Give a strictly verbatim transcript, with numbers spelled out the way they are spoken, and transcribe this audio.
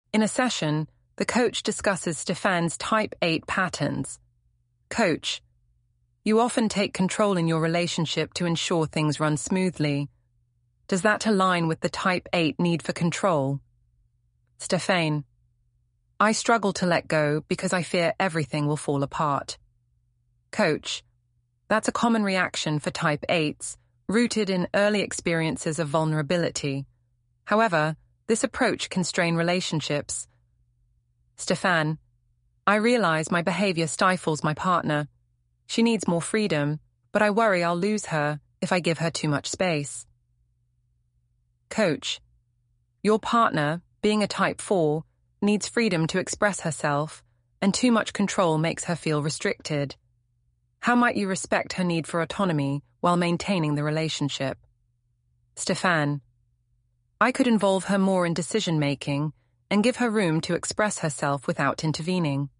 In a session, the coach discusses Stefan's type eight patterns. Coach: you often take control in your relationship to ensure things run smoothly. Does that align with the type eight need for control? Stefan: I struggle to let go because I fear everything will fall apart. Coach: that's a common reaction for type eights, rooted in early experiences of vulnerability. However, this approach can strain relationships. Stefan: I realize my behavior stifles my partner. She needs more freedom, but I worry I'll lose her if I give her too much space. Coach: your partner, being a type four, needs freedom to express herself, and too much control makes her feel restricted. How might you respect her need for autonomy while maintaining the relationship? Stefan: I could involve her more in decision-making and give her room to express herself without intervening.